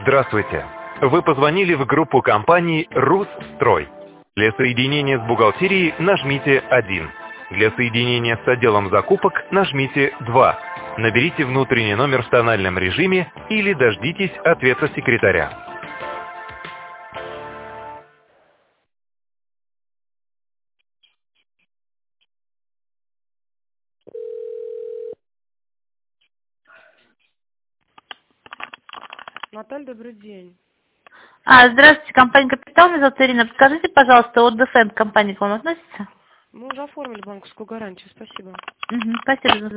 Здравствуйте. Вы позвонили в группу компаний «Русстрой». Для соединения с бухгалтерией нажмите 1. Для соединения с отделом закупок нажмите 2. Наберите внутренний номер в тональном режиме или дождитесь ответа секретаря. Наталья, добрый день. Здравствуйте, компания «Капитал», меня зовут Ирина. Подскажите, пожалуйста, от Defend компании к вам относится? Мы уже оформили банковскую гарантию, спасибо. Спасибо за